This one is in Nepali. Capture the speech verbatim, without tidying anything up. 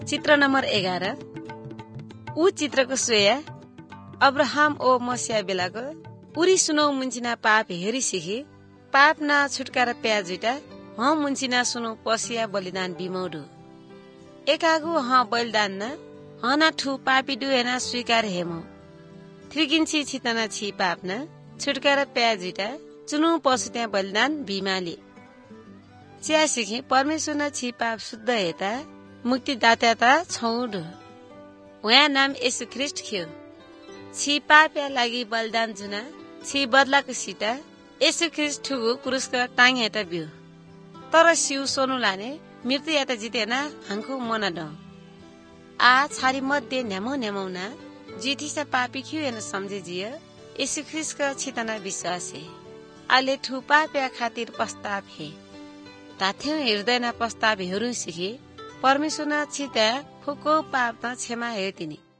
चित्र नम्बर एघार ऊ चित्रको सोया अब्राहम ओ मसिया बेलाको उरी सुनौ मुन्चिना पाप हेरी सिखी पाप न छुटकारा प्या जुटा ह मुन्चिना सुनौ पसिया बलिदान बिमौडु एकागु ह बलिदान न हना ठु पापी दुहेना स्वीकार हेमो त्रिकिन्छी छितना छि पाप न छुटकारा प्या जुटा चुनु पशु त्यहाँ बलिदान बिमाली च्या सिखे परमेश्वर न छि पाप शुद्ध हेता मुक्तिदाता छौड उहाँ नाम येशू ख्रिस्ट खियो छि पापया लागि बलिदान जुना छि बदलाको सिटा येशू ख्रिस्ट ठुगु क्रुसका टाङ हेता बिउ तर सिउ सोनु लाने मृत्यु याता जितेना हाङको मना ड आ छारी मध्ये न्यामो न्यामौना जिठिसा पापी खियो हेन सम्झे जिय येशू ख्रिस्टका छितना विश्वास हे आले ठु पापया खातिर पस्ताप हे ताथ्यौ हृदयना पस्ताप हेरु सिखे परमेश्वर न छिता फुको पाप न क्षमा हेतिनी